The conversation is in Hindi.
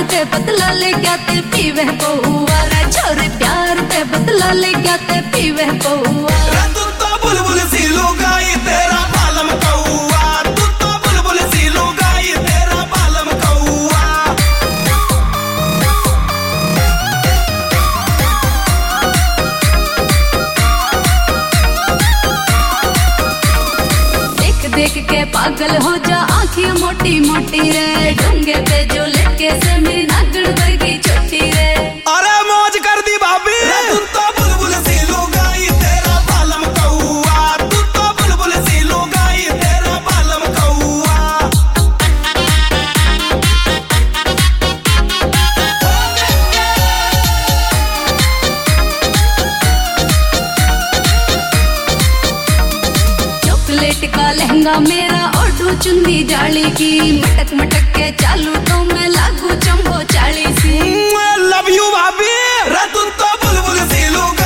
ते बदला ले क्या ते पीवे पौआ रे छोरे प्यार ते बदला ले क्या ते पीवे पौआ तू तो बुलबुल सी लुगाई तेरा बालम कौआ तू तो बुलबुल सी लुगाई तेरा बालम कौआ देख के पागल हो जा आँखियाँ मोटी मोटी रे डोंगे पे जो लटके से मेरी नागड़ वर्गी छोटी रे अरे मौज कर दी भाभी तू तो बुलबुल सी लुगाई तेरा बालम कौआ तू तो बुलबुल सी लुगाई तेरा बालम कौआ चॉकलेट का लहंगा मेरा ओढ़ू चुंदी जाली की मटक मटक के चालू तो मैं लागू चंबो चाली सी लव यू भाभी तू तो बुलबुल सी लुगाई